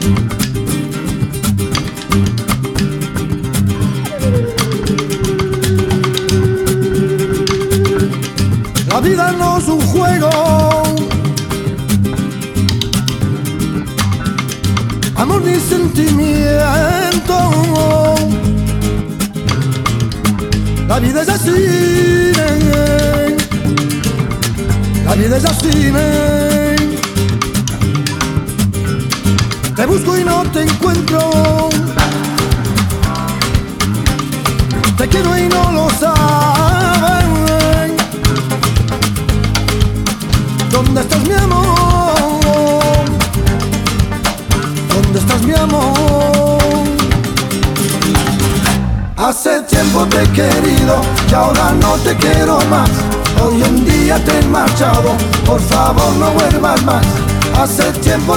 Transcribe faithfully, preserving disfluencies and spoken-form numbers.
La vida no es un juego, amor ni sentimiento. La vida es así, la vida es así. Te busco y no te encuentro, te quiero y no lo sabes. ¿Dónde estás, mi amor? ¿Dónde estás, mi amor? Hace tiempo te he querido y ahora no te quiero más. Hoy en día te he marchado, por favor no vuelvas más. Hace tiempo